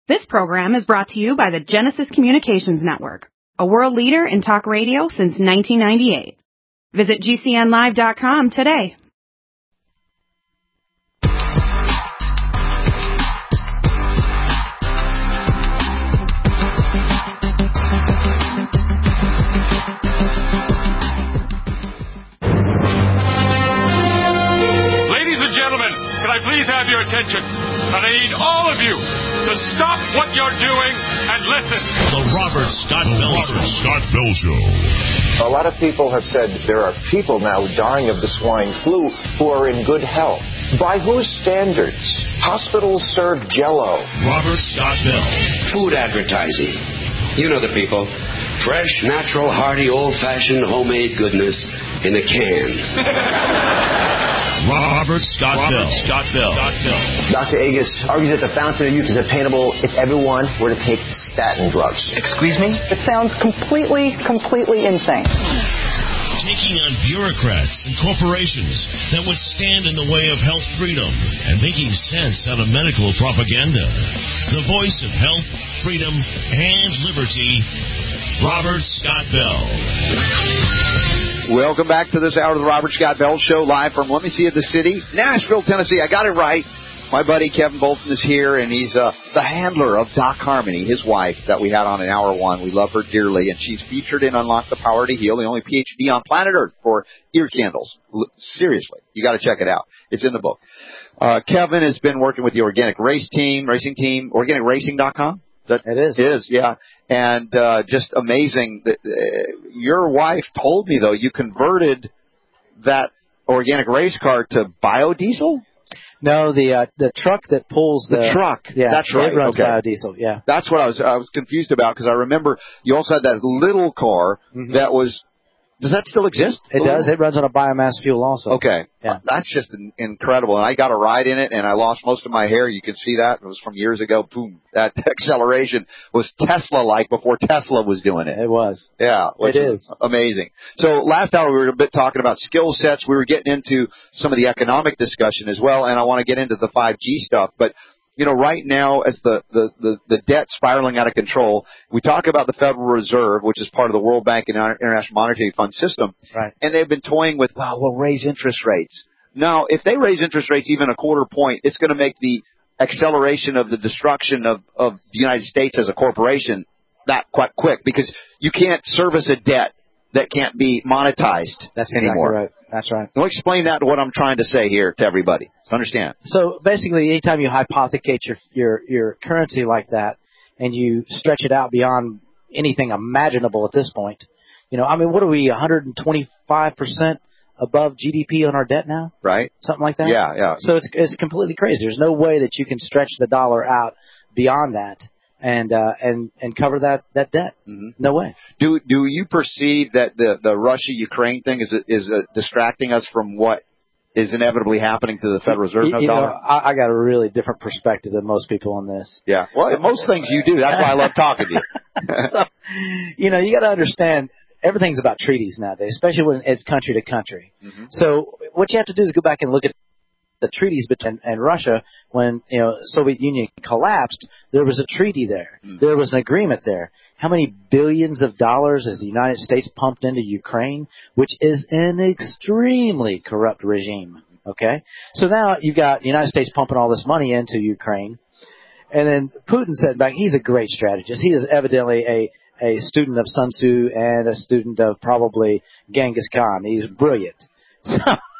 This program is brought to you by the Genesis Communications Network, a world leader in talk radio since 1998. Visit GCNlive.com today. Ladies and gentlemen, can I please have your attention? And I need all of you to stop what you're doing and listen. The Robert Scott Bell Show. A lot of people have said there are people now dying of the swine flu who are in good health. By whose standards? Hospitals serve Jell-O. Robert Scott Bell. Food advertising. You know the people. Fresh, natural, hearty, old-fashioned, homemade goodness in a can. Robert Scott Bell. Dr. Agus argues that the fountain of youth is attainable if everyone were to take statin drugs. Excuse me? It sounds completely insane. Taking on bureaucrats and corporations that would stand in the way of health freedom and making sense out of medical propaganda. The voice of health, freedom, and liberty, Robert Scott Bell. Welcome back to this hour of the Robert Scott Bell Show, live from, let me see, the city, Nashville, Tennessee. I got it right. My buddy Kevin Bolton is here, and he's the handler of Doc Harmony, his wife, that we had on in Hour 1. We love her dearly, and she's featured in Unlock the Power to Heal, the only PhD on planet Earth for ear candles. Seriously, you got to check it out. It's in the book. Kevin has been working with the Organic Racing team, organicracing.com. It is, yeah. And just amazing that your wife told me, though, you converted that organic race car to biodiesel? No, the truck that pulls the truck. Yeah, that's right. It runs okay. biodiesel. Yeah, that's what I was confused about, because I remember you also had that little car that was. Does that still exist? It does. It runs on a biomass fuel also. Okay. Yeah. That's just incredible. And I got a ride in it, and I lost most of my hair. You can see that. It was from years ago. Boom. That acceleration was Tesla-like before Tesla was doing it. It was. Yeah. Which is amazing. So last hour we were a bit talking about skill sets. We were getting into some of the economic discussion as well, and I want to get into the 5G stuff. But you know, right now, as the debt spiraling out of control, we talk about the Federal Reserve, which is part of the World Bank and International Monetary Fund system. Right. And they've been toying with, well, we'll raise interest rates. Now, if they raise interest rates even a quarter point, it's going to make the acceleration of the destruction of the United States as a corporation that quite quick, because you can't service a debt that can't be monetized That's anymore. Exactly right. That's right. I'll explain that to what I'm trying to say here to everybody. Understand? So basically, anytime you hypothecate your currency like that, and you stretch it out beyond anything imaginable at this point, you know, I mean, what are we, 125% above GDP on our debt now? Right. Something like that? Yeah. So it's completely crazy. There's no way that you can stretch the dollar out beyond that and cover that debt. Mm-hmm. No way. Do you perceive that the Russia-Ukraine thing is distracting us from what is inevitably happening to the Federal Reserve? You know, I got a really different perspective than most people on this. Yeah. Well, most things you do. That's why I love talking to you. So, you know, you got to understand, everything's about treaties nowadays, especially when it's country to country. Mm-hmm. So what you have to do is go back and look at the treaties between and Russia. When, you know, Soviet Union collapsed, there was a treaty there. Mm-hmm. There was an agreement there. How many billions of dollars has the United States pumped into Ukraine, which is an extremely corrupt regime? Okay, so now you've got the United States pumping all this money into Ukraine, and then Putin said back, he's a great strategist. He is evidently a student of Sun Tzu and a student of probably Genghis Khan. He's brilliant. So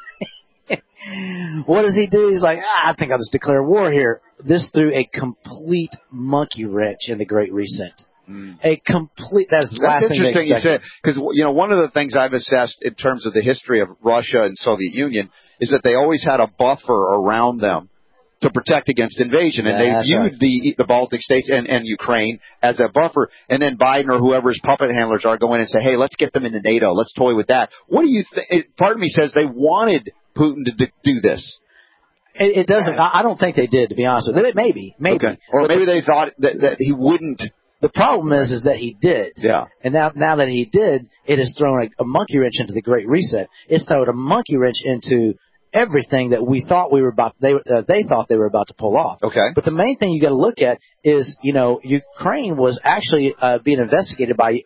what does he do? He's like, I think I'll just declare war here. This threw a complete monkey wrench in the Great Reset. That's interesting you said, because you know, one of the things I've assessed in terms of the history of Russia and Soviet Union is that they always had a buffer around them to protect against invasion, and they viewed the Baltic states and Ukraine as a buffer. And then Biden or whoever his puppet handlers are go in and say, hey, let's get them into NATO, let's toy with that. What do you think? Part of me says they wanted Putin to do this. It doesn't. I don't think they did, to be honest with you. Maybe. Okay. Or maybe they thought that he wouldn't. The problem is that he did. Yeah. And now that he did, it has thrown a monkey wrench into the Great Reset. It's thrown a monkey wrench into everything that we thought we were about. They thought they were about to pull off. Okay. But the main thing you got to look at is, Ukraine was actually being investigated by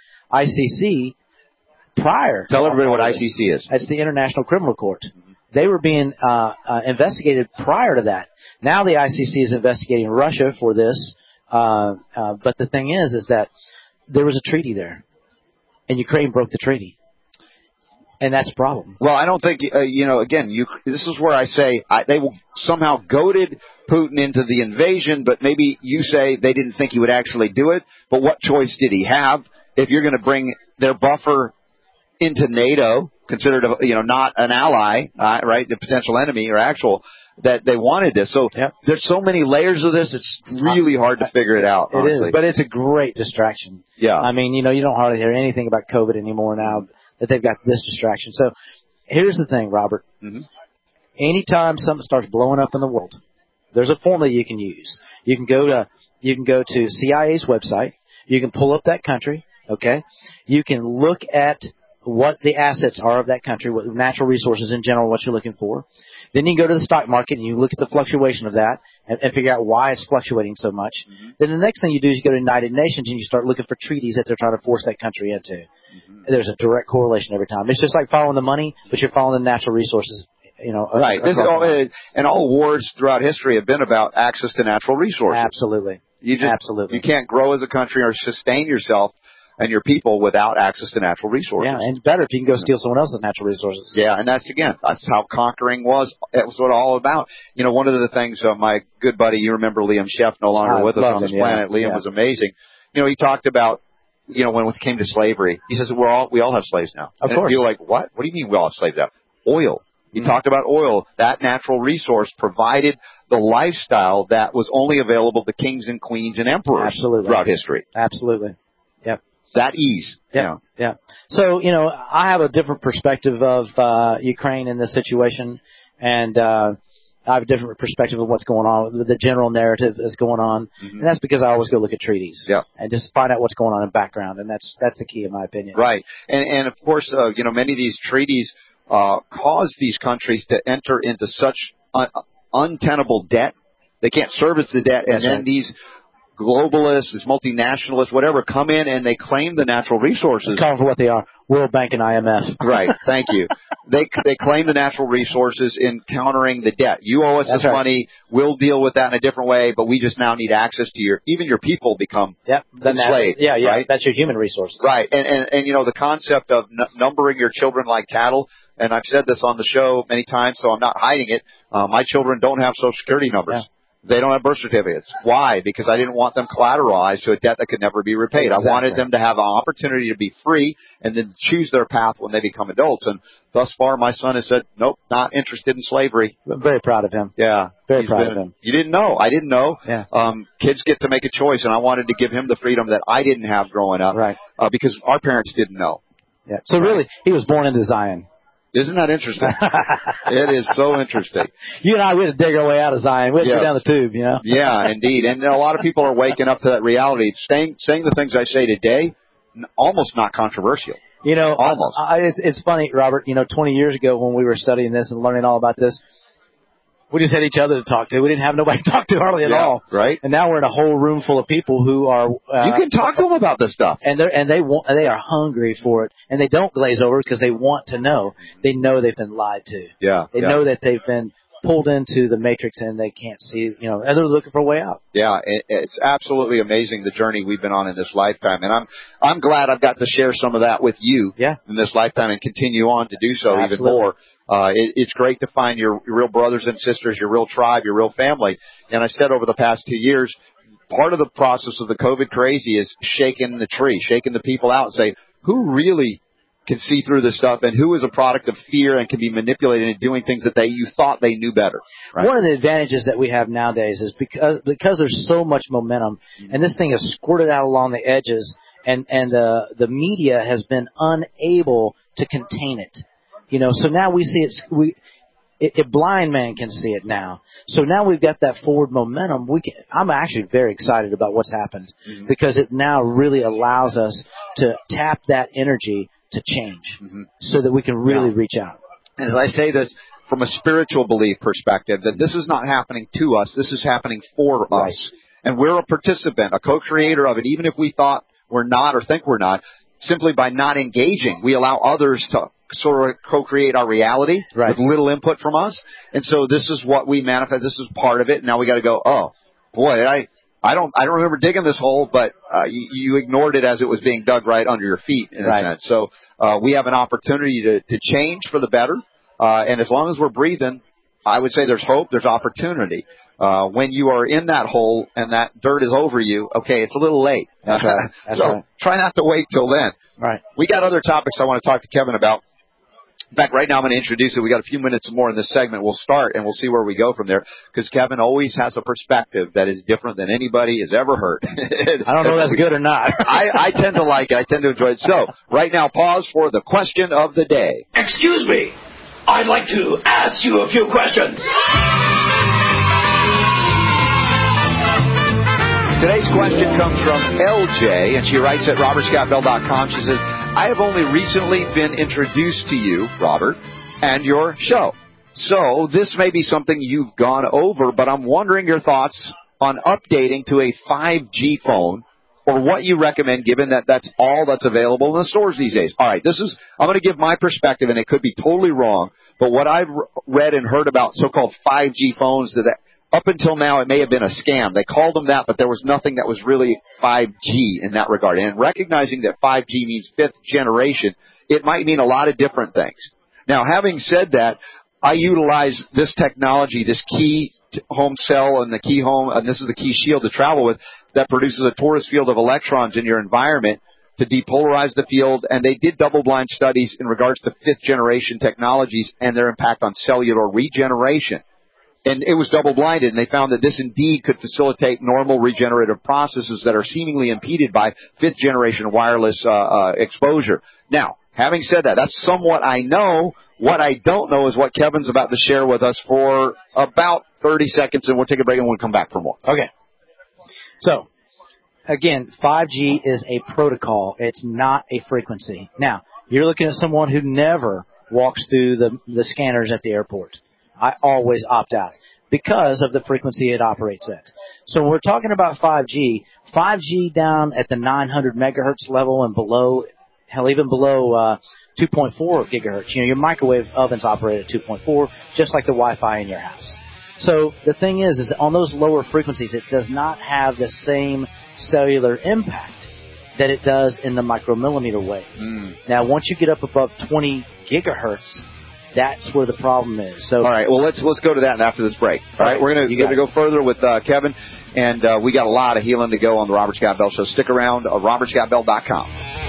ICC prior. Tell everybody what ICC is. It's the International Criminal Court. They were being investigated prior to that. Now the ICC is investigating Russia for this. But the thing is that there was a treaty there, and Ukraine broke the treaty. And that's the problem. Well, I don't think, again, this is where I say they somehow goaded Putin into the invasion, but maybe you say they didn't think he would actually do it. But what choice did he have? If you're going to bring their buffer into NATO, considered, not an ally, right, the potential enemy or actual, that they wanted this. So there's so many layers of this, it's really hard to figure it out. It is, but it's a great distraction. Yeah. I mean, you don't hardly hear anything about COVID anymore now that they've got this distraction. So here's the thing, Robert. Mm-hmm. Anytime something starts blowing up in the world, there's a formula you can use. You can go to CIA's website. You can pull up that country, okay? You can look at what the assets are of that country, what natural resources in general, what you're looking for. Then you can go to the stock market and you look at the fluctuation of that and figure out why it's fluctuating so much. Mm-hmm. Then the next thing you do is you go to United Nations and you start looking for treaties that they're trying to force that country into. Mm-hmm. There's a direct correlation every time. It's just like following the money, but you're following the natural resources. Right. And all wars throughout history have been about access to natural resources. Absolutely. Absolutely. You can't grow as a country or sustain yourself and your people without access to natural resources. Yeah, and better if you can go steal someone else's natural resources. Yeah, and that's how conquering was. It was what all about. One of the things, my good buddy, you remember Liam Sheff, no longer with us on this planet. Liam was amazing. He talked about, when it came to slavery, he says, we all have slaves now. Of course. You're like, what? What do you mean we all have slaves now? Oil. He talked about oil. That natural resource provided the lifestyle that was only available to kings and queens and emperors throughout history. Absolutely. Yep. That ease. Yeah. Yeah. So, I have a different perspective of Ukraine in this situation, and I have a different perspective of what's going on. The general narrative is going on, and that's because I always go look at treaties and just find out what's going on in the background, and that's the key in my opinion. Right. And of course, many of these treaties cause these countries to enter into such untenable debt. They can't service the debt, and then these globalists, these multinationalists, whatever, come in and they claim the natural resources. Let's call them for what they are. World Bank and IMF. Right. Thank you. They claim the natural resources in countering the debt. You owe us this money. We'll deal with that in a different way, but we just now need access to even your people become enslaved. Yeah. Right? That's your human resources. Right. And the concept of numbering your children like cattle, and I've said this on the show many times, so I'm not hiding it. My children don't have Social Security numbers. Yeah. They don't have birth certificates. Why? Because I didn't want them collateralized to a debt that could never be repaid. Exactly. I wanted them to have an opportunity to be free and then choose their path when they become adults. And thus far, my son has said, nope, not interested in slavery. I'm very proud of him. Yeah. Very proud of him. You didn't know. I didn't know. Yeah. Kids get to make a choice, and I wanted to give him the freedom that I didn't have growing up. Right. Because our parents didn't know. Yeah. So really, he was born into Zion. Isn't that interesting? It is so interesting. You and I, we had to dig our way out of Zion. We had to go down the tube, Yeah, indeed. And a lot of people are waking up to that reality. Saying the things I say today, almost not controversial. Almost. It's funny, Robert. 20 years ago when we were studying this and learning all about this, we just had each other to talk to. We didn't have nobody to talk to hardly at all. Right. And now we're in a whole room full of people who are. You can talk to them about this stuff. And they are hungry for it, and they don't glaze over because they want to know. They know they've been lied to. Yeah. They know that they've been pulled into the matrix and they can't see. And they're looking for a way out. Yeah, it's absolutely amazing the journey we've been on in this lifetime, and I'm glad I've got to share some of that with you. In this lifetime and continue on to do so even more. It's great to find your real brothers and sisters, your real tribe, your real family. And I said over the past 2 years, part of the process of the COVID crazy is shaking the tree, shaking the people out and say, who really can see through this stuff and who is a product of fear and can be manipulated into doing things that you thought they knew better. Right? One of the advantages that we have nowadays is because there's so much momentum and this thing is squirted out along the edges and the media has been unable to contain it. So now we see a blind man can see it now. So now we've got that forward momentum. I'm actually very excited about what's happened because it now really allows us to tap that energy to change so that we can really reach out. And as I say this, from a spiritual belief perspective, that this is not happening to us. This is happening for us. And we're a participant, a co-creator of it, even if we thought we're not or think we're not. Simply by not engaging, we allow others to sort of co-create our reality with little input from us. And so this is what we manifest. This is part of it. Now we got to go, oh, boy, I don't remember digging this hole, but you ignored it as it was being dug right under your feet in a sense. So we have an opportunity to change for the better. And as long as we're breathing, I would say there's hope, there's opportunity. When you are in that hole and that dirt is over you, okay, it's a little late. That's right. So try not to wait till then. Right. We got other topics I want to talk to Kevin about. In fact, right now I'm going to introduce it. We got a few minutes more in this segment. We'll start and we'll see where we go from there, because Kevin always has a perspective that is different than anybody has ever heard. I don't know if that's good or not. I tend to like it. I tend to enjoy it. So right now, pause for the question of the day. Excuse me. I'd like to ask you a few questions. Today's question comes from LJ, and she writes at robertscottbell.com. She says, I have only recently been introduced to you, Robert, and your show. So this may be something you've gone over, but I'm wondering your thoughts on updating to a 5G phone, or what you recommend, given that that's all that's available in the stores these days. All right, I'm going to give my perspective, and it could be totally wrong, but what I've read and heard about so-called 5G phones, that up until now, it may have been a scam. They called them that, but there was nothing that was really 5G in that regard. And recognizing that 5G means fifth generation, it might mean a lot of different things. Now, having said that, I utilize this technology, this key home cell and the key home, and this is the key shield to travel with, that produces a torus field of electrons in your environment to depolarize the field. And they did double-blind studies in regards to fifth-generation technologies and their impact on cellular regeneration. And it was double-blinded, and they found that this indeed could facilitate normal regenerative processes that are seemingly impeded by fifth-generation wireless exposure. Now, having said that, that's somewhat I know. What I don't know is what Kevin's about to share with us for about 30 seconds, and we'll take a break and we'll come back for more. Okay. So, again, 5G is a protocol. It's not a frequency. Now, you're looking at someone who never walks through the scanners at the airport. I always opt out because of the frequency it operates at. So when we're talking about 5G down at the 900 megahertz level and below, hell, even below 2.4 gigahertz. You know, your microwave ovens operate at 2.4, just like the Wi-Fi in your house. So the thing is on those lower frequencies, it does not have the same cellular impact that it does in the micromillimeter wave. Now, once you get up above 20 gigahertz, that's where the problem is. So, all right, well, let's go to that after this break. All right, we're going to go further with Kevin, and we got a lot of healing to go on the Robert Scott Bell Show. Stick around, robertscottbell.com.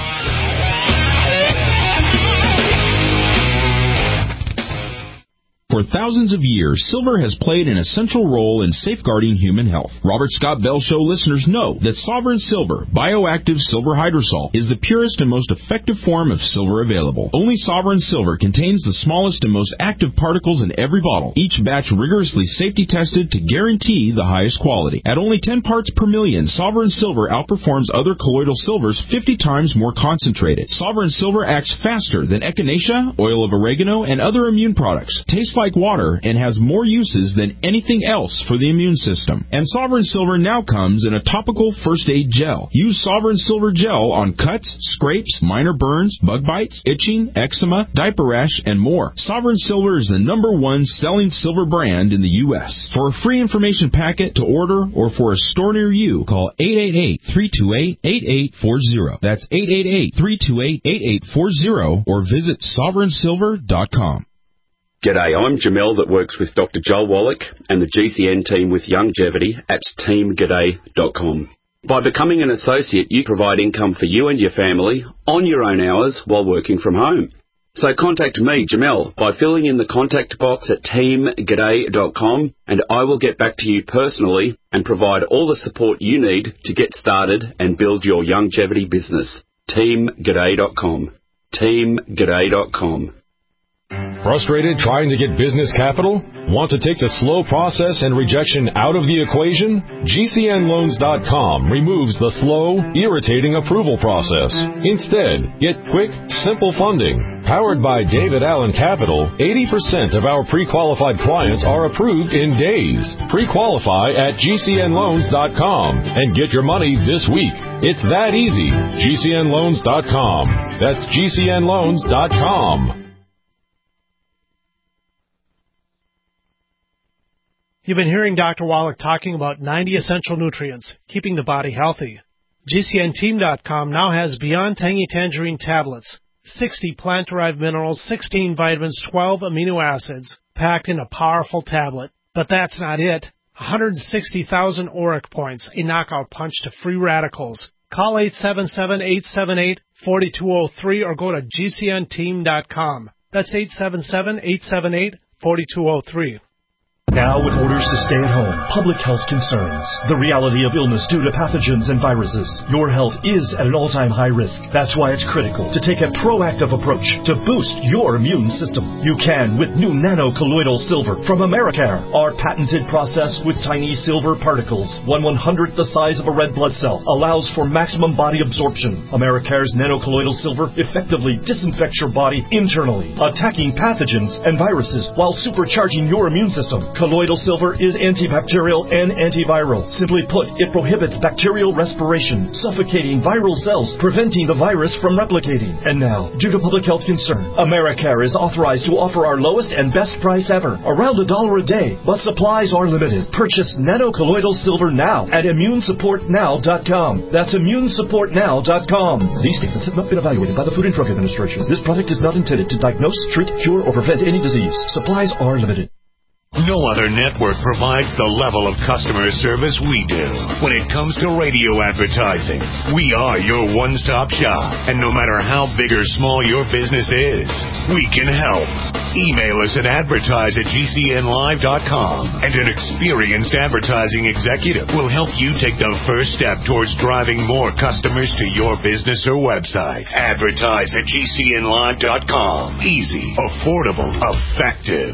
For thousands of years, silver has played an essential role in safeguarding human health. Robert Scott Bell Show listeners know that Sovereign Silver, bioactive silver hydrosol, is the purest and most effective form of silver available. Only Sovereign Silver contains the smallest and most active particles in every bottle, each batch rigorously safety tested to guarantee the highest quality. At only 10 parts per million, Sovereign Silver outperforms other colloidal silvers 50 times more concentrated. Sovereign Silver acts faster than echinacea, oil of oregano, and other immune products. Tastes like water and has more uses than anything else for the immune system. And Sovereign Silver now comes in a topical first aid gel. Use Sovereign Silver gel on cuts, scrapes, minor burns, bug bites, itching, eczema, diaper rash, and more. Sovereign Silver is the #1 selling silver brand in the U.S. For a free information packet to order or for a store near you, call 888-328-8840. That's 888-328-8840 or visit sovereignsilver.com. G'day, I'm Jamel that works with Dr. Joel Wallach and the GCN team with Longevity at teamg'day.com. By becoming an associate, you provide income for you and your family on your own hours while working from home. So contact me, Jamel, by filling in the contact box at teamg'day.com, and I will get back to you personally and provide all the support you need to get started and build your longevity business. teamg'day.com. teamg'day.com. Frustrated trying to get business capital? Want to take the slow process and rejection out of the equation? GCNLoans.com removes the slow, irritating approval process. Instead, get quick, simple funding. Powered by David Allen Capital, 80% of our pre-qualified clients are approved in days. Pre-qualify at GCNLoans.com and get your money this week. It's that easy. GCNLoans.com. That's GCNLoans.com. You've been hearing Dr. Wallach talking about 90 essential nutrients, keeping the body healthy. GCNteam.com now has Beyond Tangy Tangerine tablets, 60 plant-derived minerals, 16 vitamins, 12 amino acids, packed in a powerful tablet. But that's not it. 160,000 ORAC points, a knockout punch to free radicals. Call 877-878-4203 or go to GCNteam.com. That's 877-878-4203. Now, with orders to stay at home, public health concerns, the reality of illness due to pathogens and viruses, your health is at an all-time high risk. That's why it's critical to take a proactive approach to boost your immune system. You can with new nano-colloidal silver from Americare. Our patented process with tiny silver particles, 1/100th the size of a red blood cell, allows for maximum body absorption. Americare's nano-colloidal silver effectively disinfects your body internally, attacking pathogens and viruses while supercharging your immune system. Colloidal silver is antibacterial and antiviral. Simply put, it prohibits bacterial respiration, suffocating viral cells, preventing the virus from replicating. And now, due to public health concern, Americare is authorized to offer our lowest and best price ever, around $1 a day, but supplies are limited. Purchase nano-colloidal silver now at immunesupportnow.com. That's immunesupportnow.com. These statements have not been evaluated by the Food and Drug Administration. This product is not intended to diagnose, treat, cure, or prevent any disease. Supplies are limited. No other network provides the level of customer service we do. When it comes to radio advertising, we are your one-stop shop. And no matter how big or small your business is, we can help. Email us at advertise@GCNlive.com, and an experienced advertising executive will help you take the first step towards driving more customers to your business or website. Advertise at GCNlive.com. Easy, affordable, effective.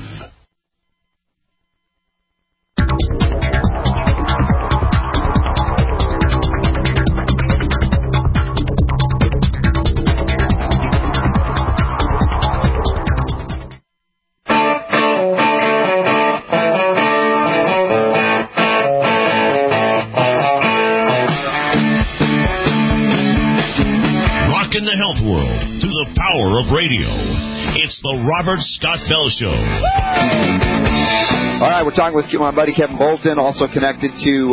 Rockin' the health world through the power of radio. It's the Robert Scott Bell Show. All right, we're talking with my buddy Kevin Bolton, also connected to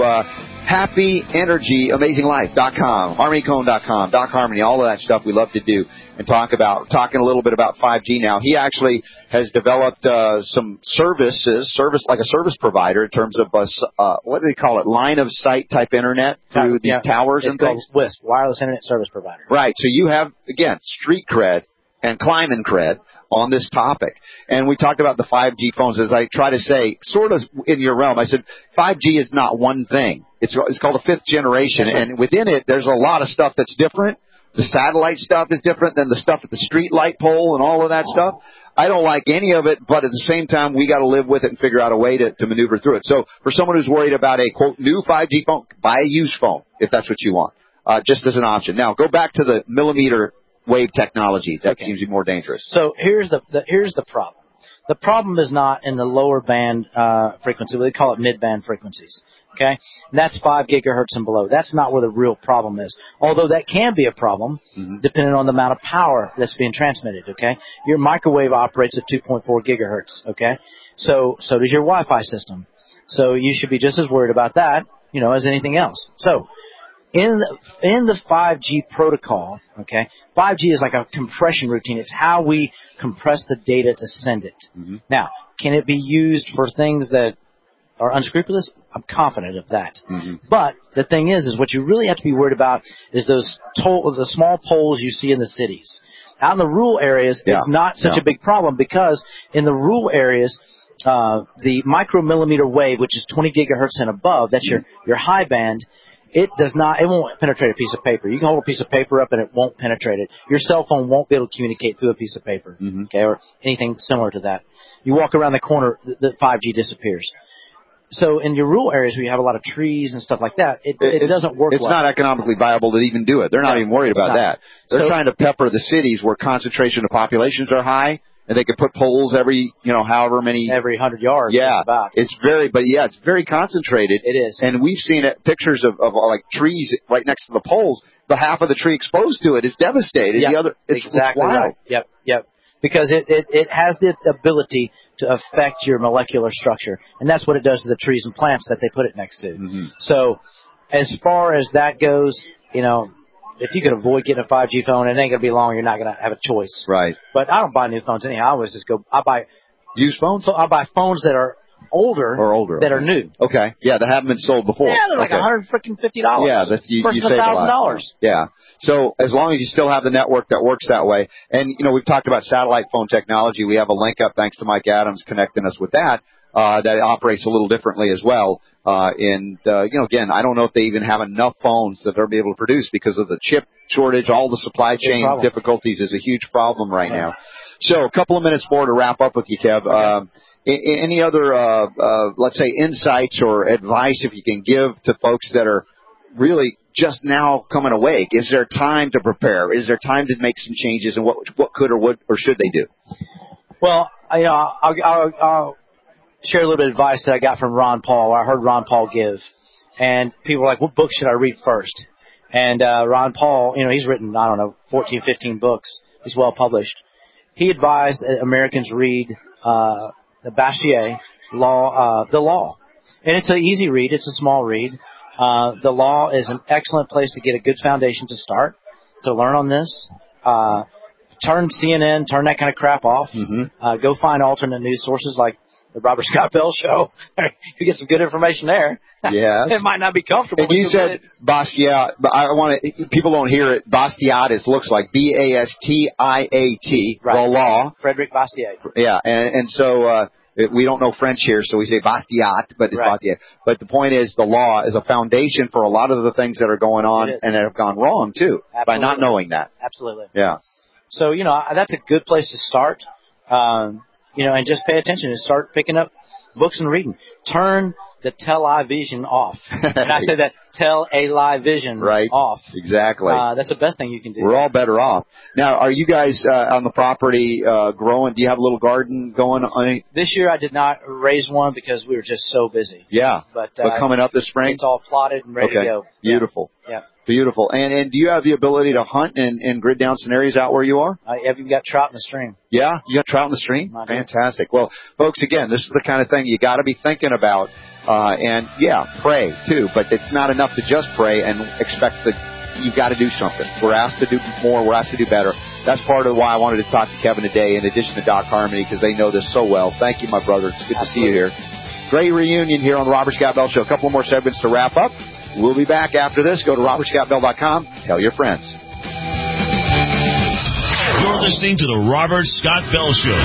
HappyEnergyAmazingLife.com, HarmonyCone.com, Doc Harmony, all of that stuff we love to do, and talking a little bit about 5G now. He actually has developed some service like a service provider in terms of what do they call it, line of sight type internet through these towers and things. It's called WISP, Wireless Internet Service Provider. Right. So you have, again, street cred and climbing cred on this topic. And we talked about the 5G phones. As I try to say, sort of in your realm, I said 5G is not one thing. It's called a fifth generation, and within it, there's a lot of stuff that's different. The satellite stuff is different than the stuff at the street light pole and all of that stuff. I don't like any of it, but at the same time, we got to live with it and figure out a way to maneuver through it. So for someone who's worried about a, quote, new 5G phone, buy a used phone if that's what you want, just as an option. Now, go back to the millimeter wave technology. That seems to be more dangerous. So here's the problem. The problem is not in the lower band frequency. They call it mid-band frequencies. Okay? And that's 5 gigahertz and below. That's not where the real problem is. Although that can be a problem, depending on the amount of power that's being transmitted. Okay? Your microwave operates at 2.4 gigahertz. Okay? So does your Wi-Fi system. So you should be just as worried about that, as anything else. So in the 5G protocol, okay, 5G is like a compression routine. It's how we compress the data to send it. Now, can it be used for things that are unscrupulous? I'm confident of that. But the thing is what you really have to be worried about is the small poles you see in the cities. Out in the rural areas, it's not such a big problem because in the rural areas, the micromillimeter wave, which is 20 gigahertz and above, that's your high band, It won't penetrate a piece of paper. You can hold a piece of paper up and it won't penetrate it. Your cell phone won't be able to communicate through a piece of paper, okay, or anything similar to that. You walk around the corner, the 5G disappears. So in your rural areas where you have a lot of trees and stuff like that, it doesn't work. It's not economically viable to even do it. They're not even worried about that. They're trying to pepper the cities where concentration of populations are high, and they could put poles every, however many. Every 100 yards. Yeah. It's very concentrated. It is. And we've seen pictures of like trees right next to the poles. The half of the tree exposed to it is devastated. Yep. The other, it's exactly wild. Right. Yep. Because it has the ability to affect your molecular structure. And that's what it does to the trees and plants that they put it next to. So as far as that goes, if you could avoid getting a 5G phone, it ain't going to be long. You're not going to have a choice. Right. But I don't buy new phones anyhow. I always just I buy used phones. So I buy phones that are older that are new. Okay. Yeah, that haven't been sold before. Yeah, they're like $150. Yeah, that's you versus save $1,000. Yeah. So as long as you still have the network that works that way, and we've talked about satellite phone technology. We have a link up thanks to Mike Adams connecting us with that. That operates a little differently as well. Again, I don't know if they even have enough phones that they'll be able to produce because of the chip shortage. All the supply chain difficulties is a huge problem right now. So a couple of minutes more to wrap up with you, Kev. Okay. Any other, let's say, insights or advice if you can give to folks that are really just now coming awake? Is there time to prepare? Is there time to make some changes? And what could or would or should they do? Well, I'll share a little bit of advice that I got from Ron Paul. I heard Ron Paul give, and people were like, "What book should I read first?" And Ron Paul, he's written 14, 15 books. He's well published. He advised that Americans read the Bastiat Law, The Law. And it's an easy read. It's a small read. The Law is an excellent place to get a good foundation to start, to learn on this. Turn CNN, turn that kind of crap off. Go find alternate news sources like the Robert Scott Bell Show. You get some good information there. Yes. It might not be comfortable. And you said Bastiat, but people don't hear it. Bastiat looks like Bastiat, right. The Law. Frederick Bastiat. Yeah, and so we don't know French here, so we say Bastiat, but it's Bastiat. But the point is, the law is a foundation for a lot of the things that are going on and that have gone wrong, too, by not knowing that. Absolutely. Yeah. So, that's a good place to start, and just pay attention and start picking up books and reading. Turn the television off. And I say that television off. Exactly. That's the best thing you can do. We're all better off. Now, are you guys on the property growing? Do you have a little garden going on? This year I did not raise one because we were just so busy. Yeah. But coming up this spring? It's all plotted and ready to go. Beautiful. Yeah. Beautiful. And do you have the ability to hunt and grid down some areas out where you are? Have you got trout in the stream? Yeah? You got trout in the stream? Fantastic. Well, folks, again, this is the kind of thing you got to be thinking about. And pray too, but it's not enough to just pray and expect that you've got to do something. We're asked to do more. We're asked to do better. That's part of why I wanted to talk to Kevin today, in addition to Doc Harmony, because they know this so well. Thank you, my brother. It's good to see you here. Great reunion here on the Robert Scott Bell Show. A couple more segments to wrap up. We'll be back after this. Go to robertscottbell.com. Tell your friends. You're listening to the Robert Scott Bell Show.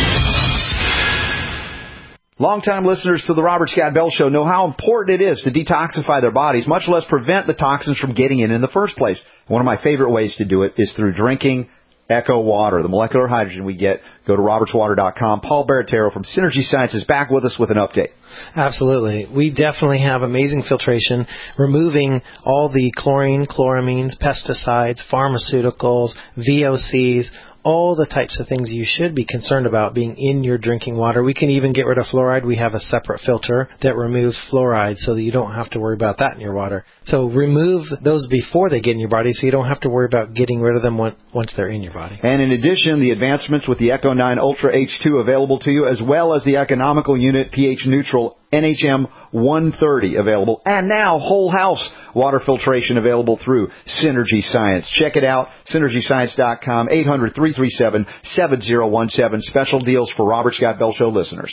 Longtime listeners to the Robert Scott Bell Show know how important it is to detoxify their bodies, much less prevent the toxins from getting in the first place. One of my favorite ways to do it is through drinking Echo Water, the molecular hydrogen we get. Go to robertswater.com. Paul Baratero from Synergy Science is back with us with an update. Absolutely. We definitely have amazing filtration, removing all the chlorine, chloramines, pesticides, pharmaceuticals, VOCs, all the types of things you should be concerned about being in your drinking water. We can even get rid of fluoride. We have a separate filter that removes fluoride so that you don't have to worry about that in your water. So remove those before they get in your body so you don't have to worry about getting rid of them once they're in your body. And in addition, the advancements with the Echo 9 Ultra H2 available to you, as well as the economical unit pH neutral NHM 130 available. And now whole house water filtration available through Synergy Science. Check it out, synergyscience.com, 800-337-7017. Special deals for Robert Scott Bell Show listeners.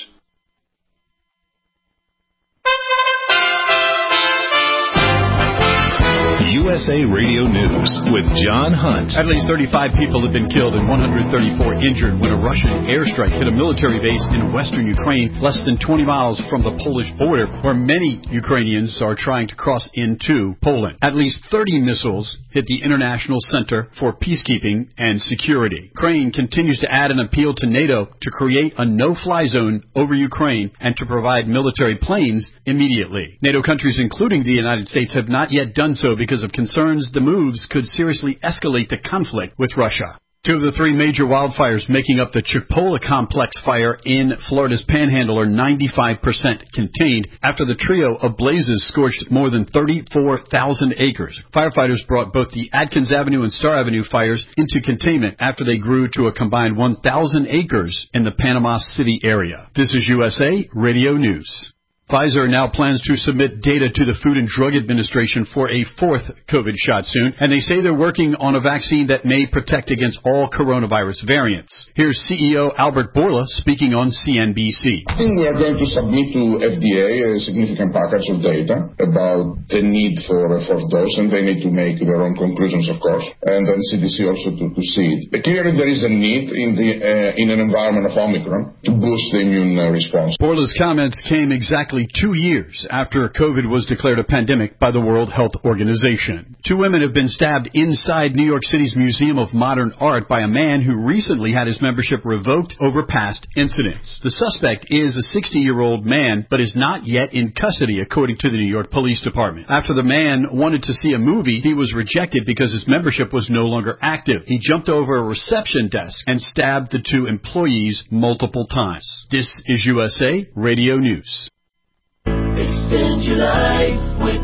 USA Radio News with John Hunt. At least 35 people have been killed and 134 injured when a Russian airstrike hit a military base in western Ukraine, less than 20 miles from the Polish border, where many Ukrainians are trying to cross into Poland. At least 30 missiles hit the International Center for Peacekeeping and Security. Ukraine continues to add an appeal to NATO to create a no-fly zone over Ukraine and to provide military planes immediately. NATO countries, including the United States, have not yet done so because of concerns the moves could seriously escalate the conflict with Russia. Two of the three major wildfires making up the Chipola complex fire in Florida's Panhandle are 95% contained after the trio of blazes scorched more than 34,000 acres. Firefighters brought both the Atkins Avenue and Star Avenue fires into containment after they grew to a combined 1,000 acres in the Panama City area. This is USA Radio News. Pfizer now plans to submit data to the Food and Drug Administration for a fourth COVID shot soon, and they say they're working on a vaccine that may protect against all coronavirus variants. Here's CEO Albert Bourla speaking on CNBC. I think we are going to submit to FDA a significant package of data about the need for a fourth dose, and they need to make their own conclusions, of course, and then CDC also to see it. But clearly there is a need in an environment of Omicron to boost the immune response. Bourla's comments came exactly 2 years after COVID was declared a pandemic by the World Health Organization. Two women have been stabbed inside New York City's Museum of Modern Art by a man who recently had his membership revoked over past incidents. The suspect is a 60-year-old man, but is not yet in custody, according to the New York Police Department. After the man wanted to see a movie, he was rejected because his membership was no longer active. He jumped over a reception desk and stabbed the two employees multiple times. This is USA Radio News. Extend your life with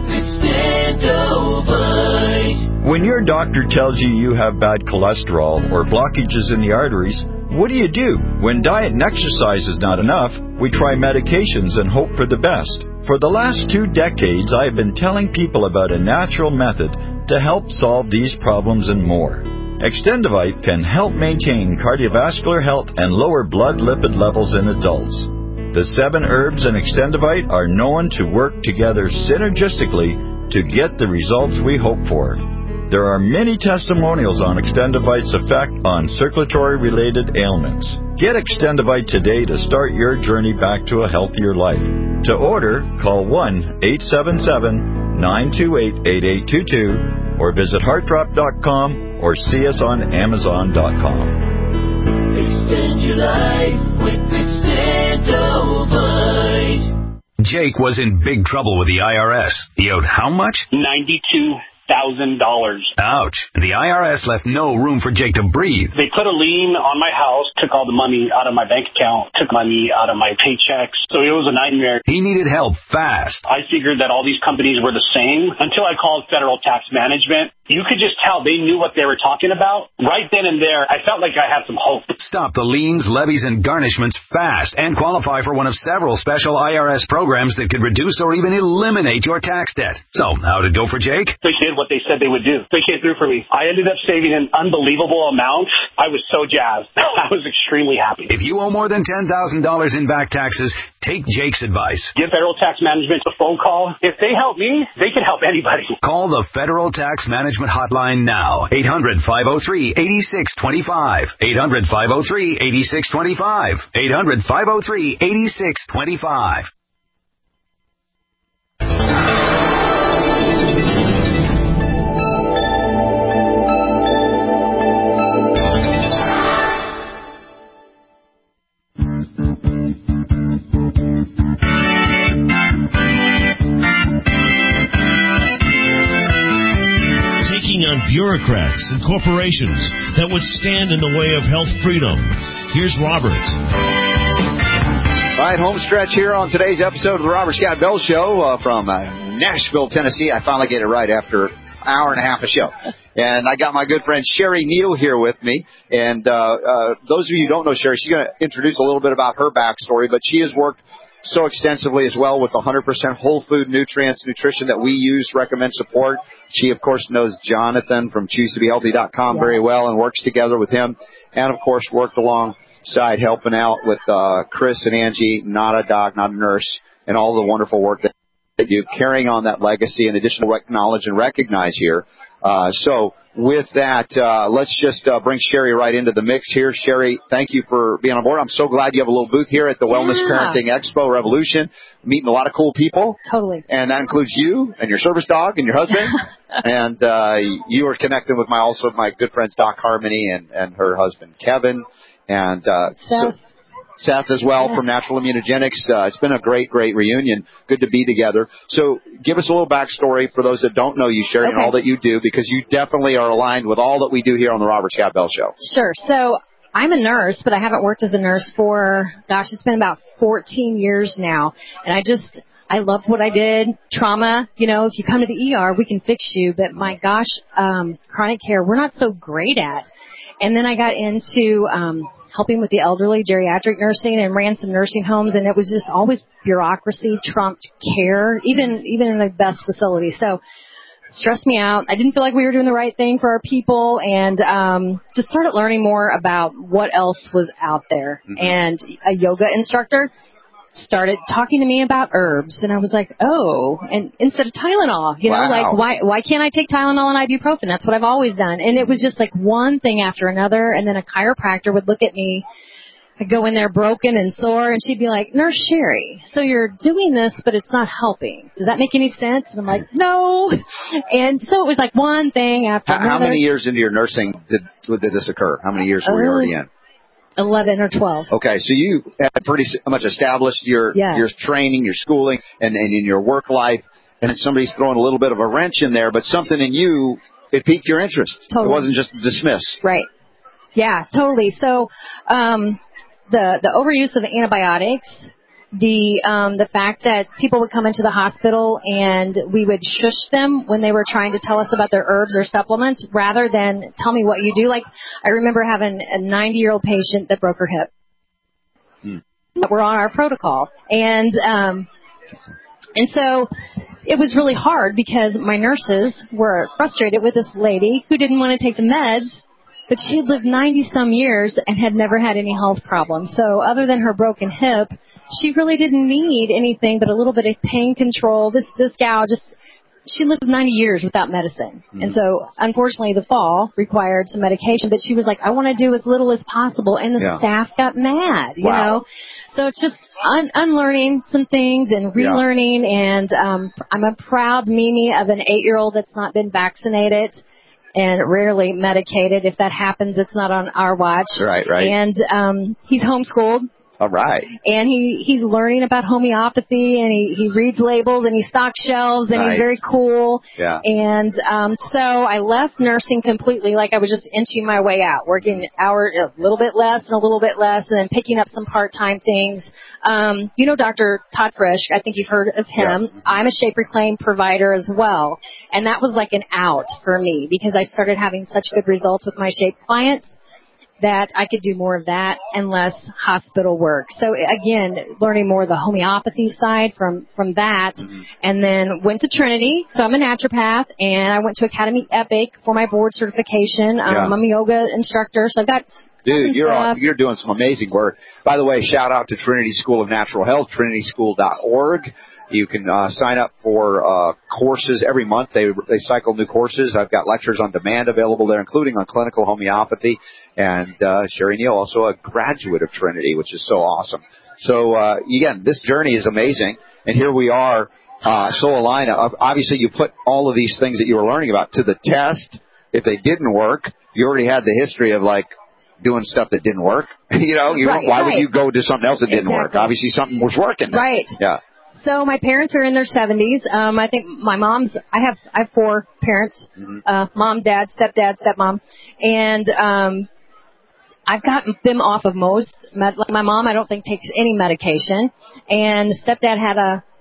Extendovite. When your doctor tells you you have bad cholesterol or blockages in the arteries, what do? When diet and exercise is not enough, we try medications and hope for the best. For the last 2 decades, I have been telling people about a natural method to help solve these problems and more. Extendovite can help maintain cardiovascular health and lower blood lipid levels in adults. The 7 herbs in Extendovite are known to work together synergistically to get the results we hope for. There are many testimonials on Extendovite's effect on circulatory-related ailments. Get Extendovite today to start your journey back to a healthier life. To order, call 1-877-928-8822 or visit heartdrop.com or see us on amazon.com. Extend your life with Extendovite. Jake was in big trouble with the IRS. He owed how much? $92,000. Ouch. The IRS left no room for Jake to breathe. They put a lien on my house, took all the money out of my bank account, took money out of my paychecks. So it was a nightmare. He needed help fast. I figured that all these companies were the same until I called Federal Tax Management. You could just tell they knew what they were talking about. Right then and there, I felt like I had some hope. Stop the liens, levies, and garnishments fast and qualify for one of several special IRS programs that could reduce or even eliminate your tax debt. So, how'd it go for Jake? They did what they said they would do. They came through for me. I ended up saving an unbelievable amount. I was so jazzed. I was extremely happy. If you owe more than $10,000 in back taxes, take Jake's advice. Give Federal Tax Management a phone call. If they help me, they can help anybody. Call the Federal Tax Management hotline now. 800-503-8625. 800-503-8625. 800-503-8625. On bureaucrats and corporations that would stand in the way of health freedom. Here's Robert. All right, home stretch here on today's episode of the Robert Scott Bell Show from Nashville, Tennessee. I finally get it right after an hour and a half of show. And I got my good friend Sherry Neal here with me. And those of you who don't know Sherry, she's going to introduce a little bit about her backstory, but she has worked so extensively as well with 100% whole food nutrients, nutrition that we use, recommend, support. She, of course, knows Jonathan from ChooseToBeHealthy.com very well and works together with him. And, of course, worked alongside helping out with Chris and Angie, not a doc, not a nurse, and all the wonderful work that you carrying on that legacy and additional knowledge and recognize here. So with that, let's just bring Sherry right into the mix here. Sherry, thank you for being on board. I'm so glad you have a little booth here at the Wellness Parenting Expo Revolution, meeting a lot of cool people. Totally. And that includes you and your service dog and your husband. And you are connecting with my good friends Doc Harmony and her husband Kevin and Seth as well from Natural Immunogenics. It's been a great reunion. Good to be together. So give us a little backstory for those that don't know you, Sherry, and all that you do, because you definitely are aligned with all that we do here on the Robert Scott Bell Show. Sure. So I'm a nurse, but I haven't worked as a nurse for, it's been about 14 years now. And I loved what I did. Trauma, if you come to the ER, we can fix you. But my gosh, chronic care, we're not so great at. And then I got into helping with the elderly, geriatric nursing, and ran some nursing homes, and it was just always bureaucracy trumped care, even in the best facilities. So it stressed me out. I didn't feel like we were doing the right thing for our people, and just started learning more about what else was out there. Mm-hmm. And a yoga instructor started talking to me about herbs, and I was like, oh, and instead of Tylenol, why can't I take Tylenol and ibuprofen? That's what I've always done. And it was just like one thing after another, and then a chiropractor would look at me, I'd go in there broken and sore, and she'd be like, Nurse Sherry, so you're doing this, but it's not helping. Does that make any sense? And I'm like, no. And so it was like one thing after another. How many years into your nursing did this occur? How many years were you already in? 11 or 12. Okay, so you had pretty much established your training, your schooling, and in your work life, and then somebody's throwing a little bit of a wrench in there, but something in you, it piqued your interest. Totally. It wasn't just dismissed. Right. Yeah, totally. So the overuse of antibiotics, the fact that people would come into the hospital and we would shush them when they were trying to tell us about their herbs or supplements rather than tell me what you do. Like, I remember having a 90-year-old patient that broke her hip. We're on our protocol. And so it was really hard because my nurses were frustrated with this lady who didn't want to take the meds, but she had lived 90-some years and had never had any health problems. So other than her broken hip, she really didn't need anything but a little bit of pain control. This gal she lived 90 years without medicine. Mm-hmm. And so, unfortunately, the fall required some medication, but she was like, I want to do as little as possible. And the staff got mad, you know. So it's just unlearning some things and relearning. And I'm a proud Mimi of an 8-year-old that's not been vaccinated and rarely medicated. If that happens, it's not on our watch. Right. And he's homeschooled. All right. And he's learning about homeopathy, and he reads labels, and he stocks shelves, and he's very cool. Yeah. And so I left nursing completely, like I was just inching my way out, working a little bit less and a little bit less, and then picking up some part-time things. Dr. Todd Frisch, I think you've heard of him. Yeah. I'm a Shape Reclaim provider as well. And that was like an out for me because I started having such good results with my Shape clients that I could do more of that and less hospital work. So again, learning more of the homeopathy side from that, and then went to Trinity. So I'm a naturopath, and I went to Academy Epic for my board certification. I'm a yoga instructor, so I've got Dude, you're doing some amazing work. By the way, shout out to Trinity School of Natural Health, trinityschool.org. You can sign up for courses every month. They cycle new courses. I've got lectures on demand available there, including on clinical homeopathy. And Sherry Neal, also a graduate of Trinity, which is so awesome. So, again, this journey is amazing. And here we are, so aligned. Obviously, you put all of these things that you were learning about to the test. If they didn't work, you already had the history of, like, doing stuff that didn't work. Why would you go do something else that didn't work? Obviously, something was working. Right. Yeah. So my parents are in their 70s. I think my mom's, I have 4 parents, mom, dad, stepdad, stepmom. And, I've gotten them off of most, like my mom, I don't think takes any medication. And stepdad had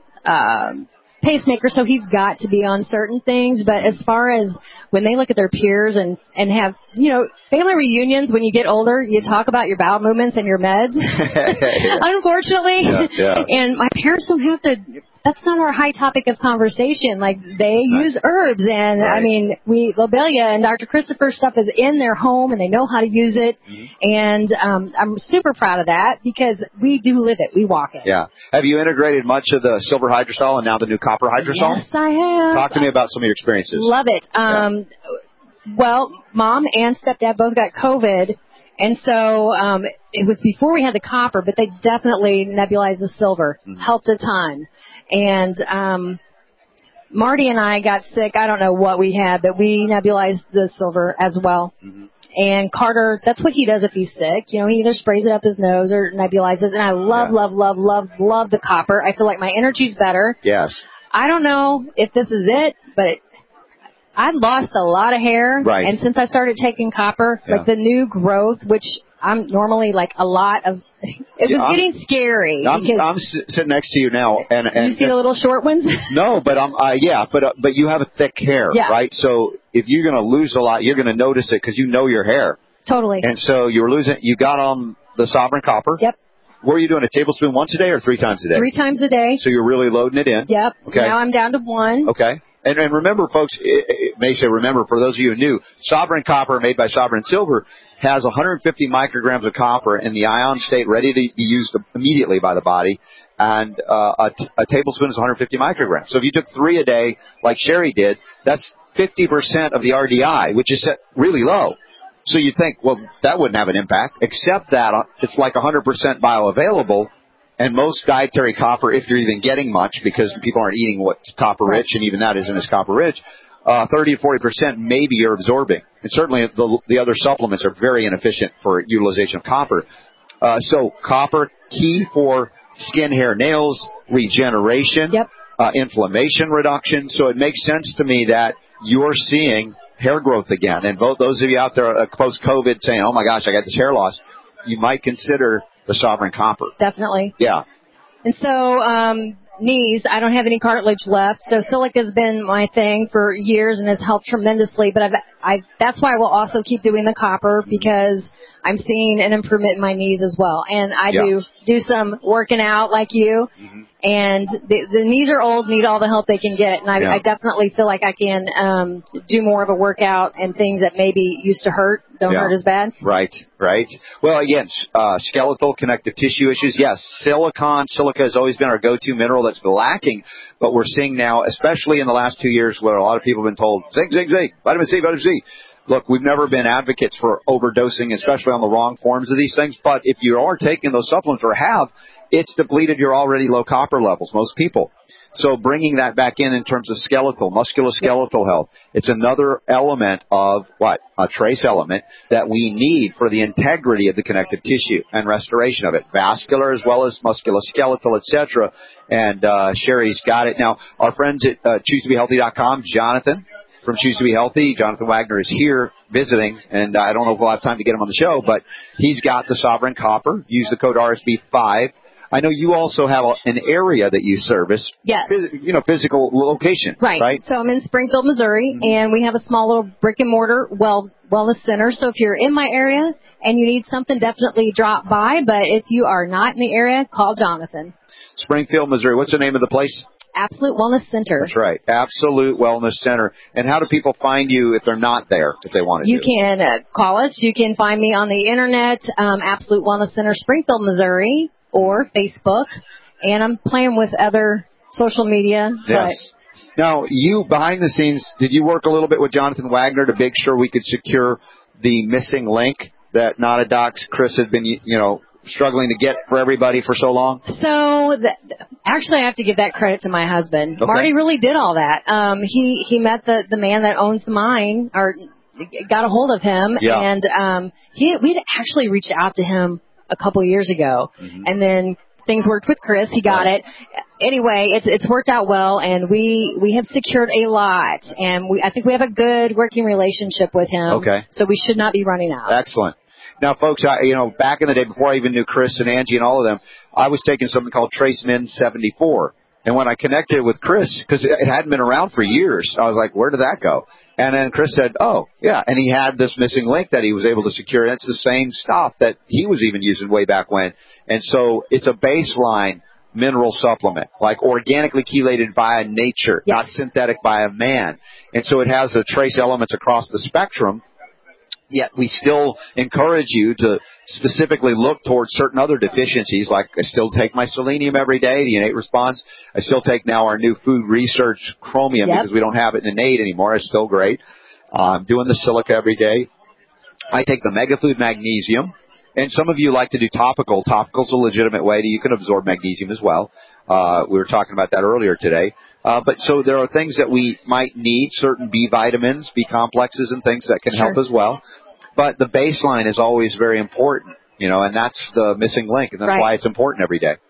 a pacemaker, so he's got to be on certain things. But as far as when they look at their peers and have, family reunions, when you get older, you talk about your bowel movements and your meds, unfortunately. Yeah. And my parents don't have to that's not our high topic of conversation. Like, they use herbs, and I mean, Lobelia and Dr. Christopher's stuff is in their home, and they know how to use it. And I'm super proud of that because we do live it, we walk it. Yeah. Have you integrated much of the silver hydrosol and now the new copper hydrosol? Yes, I have. Talk to me about some of your experiences. Love it. Well, Mom and Stepdad both got COVID. And so it was before we had the copper, but they definitely nebulized the silver. Helped a ton. And Marty and I got sick. I don't know what we had, but we nebulized the silver as well. And Carter, that's what he does if he's sick. You know, he either sprays it up his nose or nebulizes. And I love the copper. I feel like my energy's better. Yes. I don't know if this is it, but I've lost a lot of hair. Right. And since I started taking copper, like the new growth, which I'm normally like a lot of, it was getting scary. I'm sitting next to you now, and you see the little short ones? No, but but you have a thick hair, right? So if you're going to lose a lot, you're going to notice it because you know your hair. Totally. And so you were losing. You got on the Sovereign Copper. Yep. What are you doing? A tablespoon once a day or 3 times a day? 3 times a day. So you're really loading it in. Yep. Okay. Now I'm down to 1. Okay. And remember, folks, it may say remember, for those of you who knew, Sovereign Copper made by Sovereign Silver has 150 micrograms of copper in the ion state ready to be used immediately by the body, and a tablespoon is 150 micrograms. So if you took 3 a day, like Sherry did, that's 50% of the RDI, which is set really low. So you'd think, well, that wouldn't have an impact, except that it's like 100% bioavailable. And most dietary copper, if you're even getting much, because people aren't eating what's copper rich, and even that isn't as copper rich, 30 to 40% maybe you're absorbing. And certainly the other supplements are very inefficient for utilization of copper. So copper, key for skin, hair, nails, regeneration, inflammation reduction. So it makes sense to me that you're seeing hair growth again. And both those of you out there post-COVID saying, oh my gosh, I got this hair loss, you might consider the Sovereign Copper. Definitely. Yeah. And so, knees, I don't have any cartilage left. So silica's been my thing for years and has helped tremendously. But that's why I will also keep doing the copper, because I'm seeing an improvement in my knees as well. And I do some working out like you. And the knees are old, need all the help they can get. And I definitely feel like I can do more of a workout, and things that maybe used to hurt don't hurt as bad. Right. Well, again, skeletal connective tissue issues. Yes, silica has always been our go-to mineral that's been lacking. But we're seeing now, especially in the last 2 years, where a lot of people have been told, zinc, vitamin C. Look, we've never been advocates for overdosing, especially on the wrong forms of these things. But if you are taking those supplements or have, it's depleted your already low copper levels, most people. So bringing that back in terms of musculoskeletal health, it's another element of a trace element that we need for the integrity of the connective tissue and restoration of it, vascular as well as musculoskeletal, etc. And Sherry's got it. Now, our friends at ChooseToBeHealthy.com, Jonathan from Choose to Be Healthy, Jonathan Wagner, is here visiting, and I don't know if we'll have time to get him on the show, but he's got the Sovereign Copper. Use the code RSB5. I know you also have an area that you service. Yes. Physical location. Right. So I'm in Springfield, Missouri, and we have a small little brick and mortar wellness center. So if you're in my area and you need something, definitely drop by. But if you are not in the area, call Jonathan. Springfield, Missouri. What's the name of the place? Absolute Wellness Center. That's right. Absolute Wellness Center. And how do people find you if they're not there, if they want to? You can call us. You can find me on the internet, Absolute Wellness Center, Springfield, Missouri, or Facebook. And I'm playing with other social media. Yes. Now, you, behind the scenes, did you work a little bit with Jonathan Wagner to make sure we could secure the missing link that Notadocs Chris had been, struggling to get for everybody for so long? So, actually, I have to give that credit to my husband. Okay. Marty really did all that. He met the man that owns the mine, or got a hold of him, and we'd actually reached out to him a couple of years ago, and then things worked with Chris. He got it. Anyway, it's worked out well, and we have secured a lot, and I think we have a good working relationship with him. Okay. So we should not be running out. Excellent. Now, folks, back in the day, before I even knew Chris and Angie and all of them, I was taking something called Trace Min 74. And when I connected with Chris, because it hadn't been around for years, I was like, where did that go? And then Chris said, oh, yeah. And he had this missing link that he was able to secure. And it's the same stuff that he was even using way back when. And so it's a baseline mineral supplement, like organically chelated via nature, not synthetic by a man. And so it has the trace elements across the spectrum, yet we still encourage you to specifically look towards certain other deficiencies, like I still take my selenium every day, the innate response. I still take now our new food research chromium because we don't have it in innate anymore. It's still great. I'm doing the silica every day. I take the Megafood magnesium. And some of you like to do topical. Topical's a legitimate way you can absorb magnesium as well. We were talking about that earlier today. But so there are things that we might need, certain B vitamins, B complexes and things that can help as well. But the baseline is always very important, and that's the missing link, and that's why it's important every day.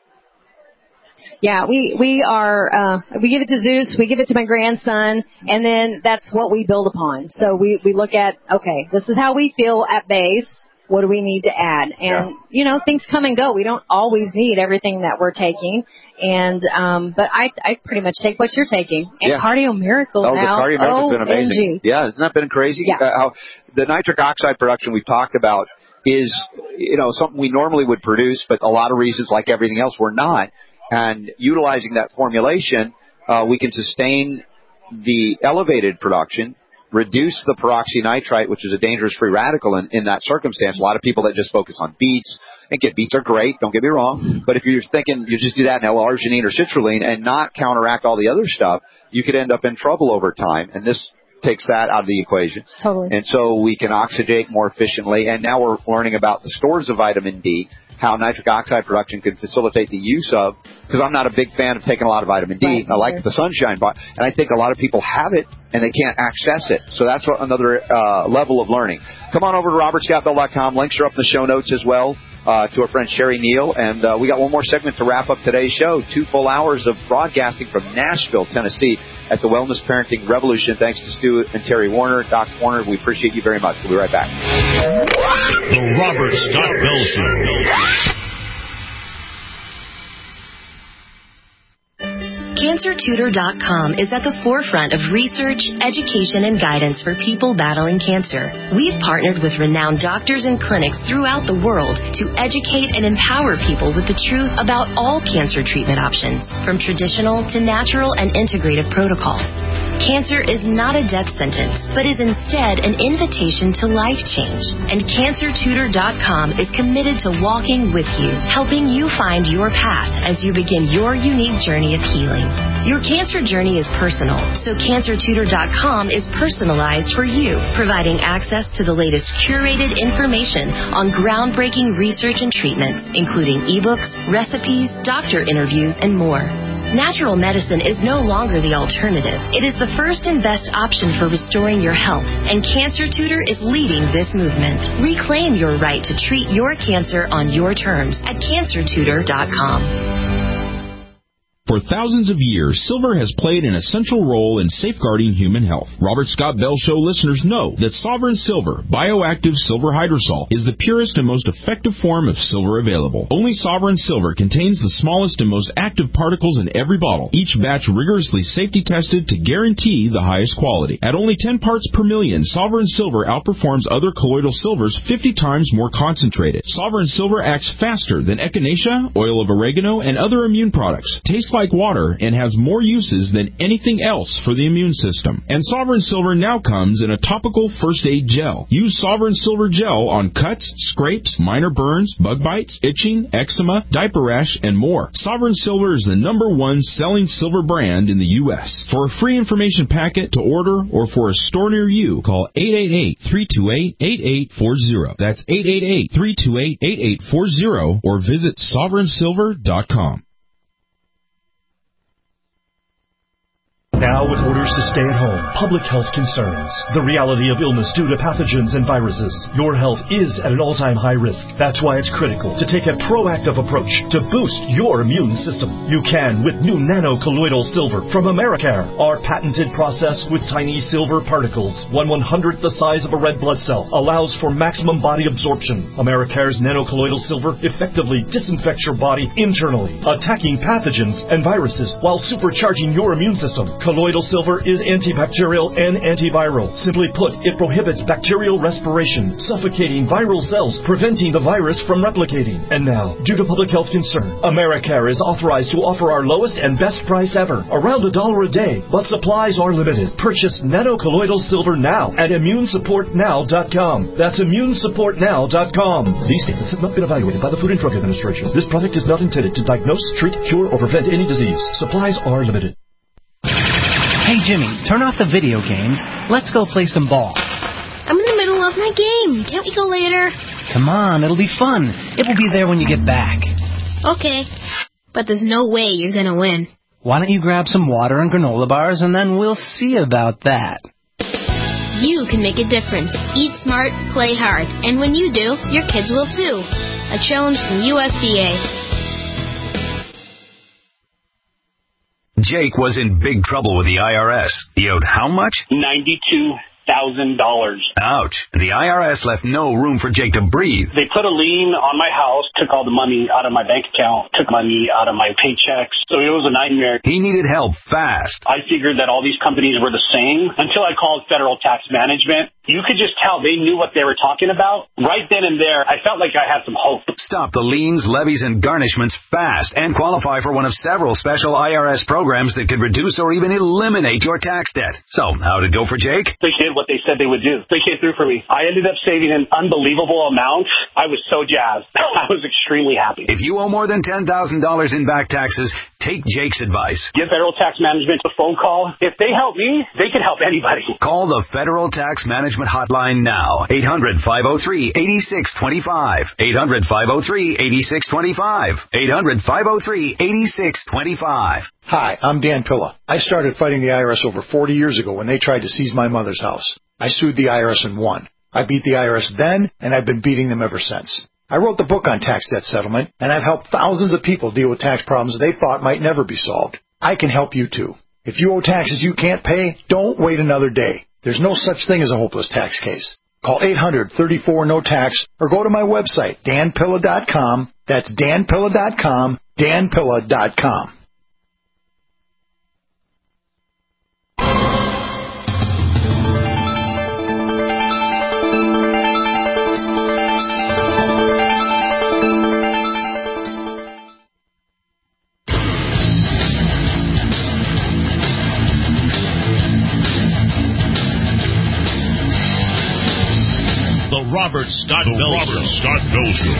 Yeah, we give it to Zeus, we give it to my grandson, and then that's what we build upon. So we look at, okay, this is how we feel at base. What do we need to add? And, things come and go. We don't always need everything that we're taking. And, but I pretty much take what you're taking. And Cardio Miracle now. The Cardio Miracle's been amazing. Yeah, hasn't that been crazy? Yeah. How the nitric oxide production we've talked about is, something we normally would produce, but a lot of reasons, like everything else, we're not. And utilizing that formulation, we can sustain the elevated production, reduce the peroxynitrite, which is a dangerous free radical in that circumstance. A lot of people that just focus on beets, and beets are great, don't get me wrong, but if you're thinking you just do that in L-arginine or citrulline and not counteract all the other stuff, you could end up in trouble over time, and this takes that out of the equation. Totally. And so we can oxygenate more efficiently, and now we're learning about the stores of vitamin D, how nitric oxide production can facilitate the use of, because I'm not a big fan of taking a lot of vitamin D. I like the sunshine, and I think a lot of people have it and they can't access it. So that's another level of learning. Come on over to robertscottbell.com. Links are up in the show notes as well to our friend Sherry Neal. And we got one more segment to wrap up today's show. 2 full hours of broadcasting from Nashville, Tennessee at the Wellness Parenting Revolution. Thanks to Stu and Terry Warner. Doc Warner, we appreciate you very much. We'll be right back. The Robert Scott Bell Show. CancerTutor.com is at the forefront of research, education, and guidance for people battling cancer. We've partnered with renowned doctors and clinics throughout the world to educate and empower people with the truth about all cancer treatment options, from traditional to natural and integrative protocols. Cancer is not a death sentence, but is instead an invitation to life change. And CancerTutor.com is committed to walking with you, helping you find your path as you begin your unique journey of healing. Your cancer journey is personal, so CancerTutor.com is personalized for you, providing access to the latest curated information on groundbreaking research and treatments, including ebooks, recipes, doctor interviews, and more. Natural medicine is no longer the alternative. It is the first and best option for restoring your health, and Cancer Tutor is leading this movement. Reclaim your right to treat your cancer on your terms at CancerTutor.com. For thousands of years, silver has played an essential role in safeguarding human health. Robert Scott Bell Show listeners know that Sovereign Silver, bioactive silver hydrosol, is the purest and most effective form of silver available. Only Sovereign Silver contains the smallest and most active particles in every bottle, each batch rigorously safety tested to guarantee the highest quality. At only 10 parts per million, Sovereign Silver outperforms other colloidal silvers 50 times more concentrated. Sovereign Silver acts faster than echinacea, oil of oregano, and other immune products. Tastes like water and has more uses than anything else for the immune system. And Sovereign Silver now comes in a topical first aid gel. Use Sovereign Silver gel on cuts, scrapes, minor burns, bug bites, itching, eczema, diaper rash, and more. Sovereign Silver is the #1 selling silver brand in the U.S. For a free information packet to order or for a store near you, call 888-328-8840. That's 888-328-8840 or visit sovereignsilver.com. Now with orders to stay at home, public health concerns, the reality of illness due to pathogens and viruses, your health is at an all-time high risk. That's why it's critical to take a proactive approach to boost your immune system. You can with new nano-colloidal silver from Americare. Our patented process with tiny silver particles, 1/100th the size of a red blood cell, allows for maximum body absorption. Americare's nano-colloidal silver effectively disinfects your body internally, attacking pathogens and viruses while supercharging your immune system. Colloidal silver is antibacterial and antiviral. Simply put, it prohibits bacterial respiration, suffocating viral cells, preventing the virus from replicating. And now, due to public health concern, AmeriCare is authorized to offer our lowest and best price ever, around $1 a day, but supplies are limited. Purchase nanocolloidal silver now at immunesupportnow.com. That's immunesupportnow.com. These statements have not been evaluated by the Food and Drug Administration. This product is not intended to diagnose, treat, cure, or prevent any disease. Supplies are limited. Hey, Jimmy, turn off the video games. Let's go play some ball. I'm in the middle of my game. Can't we go later? Come on, it'll be fun. It will be there when you get back. Okay. But there's no way you're going to win. Why don't you grab some water and granola bars, and then we'll see about that. You can make a difference. Eat smart, play hard. And when you do, your kids will too. A challenge from USDA. Jake was in big trouble with the IRS. He owed how much? $92,000. Ouch. The IRS left no room for Jake to breathe. They put a lien on my house, took all the money out of my bank account, took money out of my paychecks. So it was a nightmare. He needed help fast. I figured that all these companies were the same until I called Federal Tax Management. You could just tell they knew what they were talking about. Right then and there, I felt like I had some hope. Stop the liens, levies, and garnishments fast and qualify for one of several special IRS programs that could reduce or even eliminate your tax debt. So, how did it go for Jake? They did what they said they would do. They came through for me. I ended up saving an unbelievable amount. I was so jazzed. I was extremely happy. If you owe more than $10,000 in back taxes, take Jake's advice. Give Federal Tax Management a phone call. If they help me, they can help anybody. Call the Federal Tax Management hotline now. 800-503-8625. 800-503-8625. 800-503-8625. Hi, I'm Dan Pilla. I started fighting the IRS over 40 years ago when they tried to seize my mother's house. I sued the IRS and won. I beat the IRS then, and I've been beating them ever since. I wrote the book on tax debt settlement, and I've helped thousands of people deal with tax problems they thought might never be solved. I can help you too. If you owe taxes you can't pay, don't wait another day. There's no such thing as a hopeless tax case. Call 800-34-NO-TAX or go to my website, danpilla.com. That's danpilla.com, danpilla.com. Robert Scott Bell Show.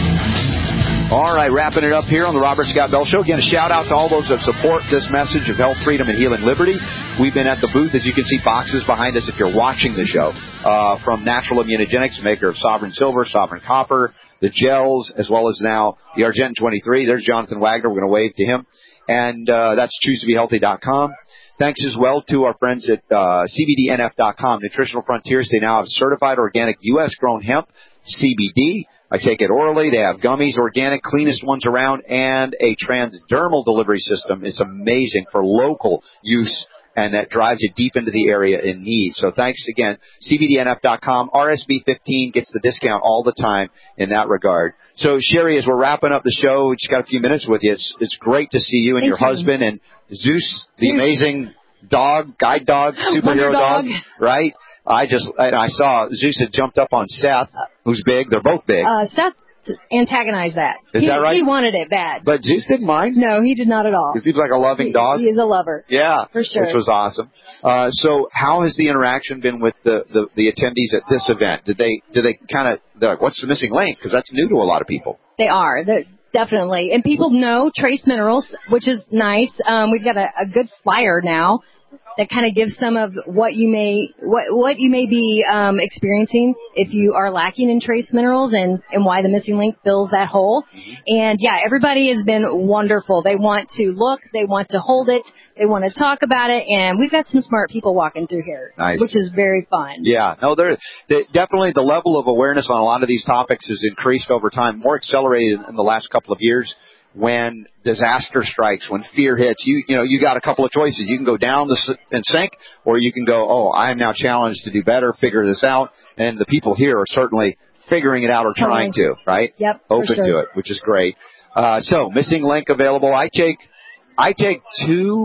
All right, wrapping it up here on the Robert Scott Bell Show. Again, a shout-out to all those that support this message of health, freedom, and healing liberty. We've been at the booth, as you can see, boxes behind us if you're watching the show, from Natural Immunogenics, maker of Sovereign Silver, Sovereign Copper, the gels, as well as now the Argent 23. There's Jonathan Wagner. We're going to wave to him. And that's ChooseToBeHealthy.com. Thanks as well to our friends at CBDNF.com, Nutritional Frontiers. They now have certified organic U.S.-grown hemp, CBD. I take it orally. They have gummies, organic, cleanest ones around, and a transdermal delivery system. It's amazing for local use, and that drives it deep into the area in need. So thanks again, CBDNF.com. RSB15 gets the discount all the time in that regard. So, Sherry, as we're wrapping up the show, we just got a few minutes with you. It's great to see you and your husband and Zeus, the amazing dog, guide dog, superhero dog, right? I saw Zeus had jumped up on Seth, who's big. They're both big. Seth antagonized that. Is that right? He wanted it bad. But Zeus didn't mind? No, he did not at all. He seems like a loving dog. He is a lover. Yeah. For sure. Which was awesome. So how has the interaction been with the attendees at this event? Do they kind of, what's the missing link? Because that's new to a lot of people. They are. Definitely. And people know trace minerals, which is nice. We've got a good flyer now that kind of gives some of what you may be experiencing if you are lacking in trace minerals and why the missing link fills that hole. And yeah, everybody has been wonderful. They want to look, they want to hold it, they want to talk about it, and we've got some smart people walking through here, nice, which is very fun. Yeah, no, definitely the level of awareness on a lot of these topics has increased over time, more accelerated in the last couple of years. When disaster strikes, when fear hits, you got a couple of choices. You can go down and sink, or you can go, I am now challenged to do better, figure this out. And the people here are certainly figuring it out or trying to, right? Yep. Open to it, which is great. So missing link available. I take 2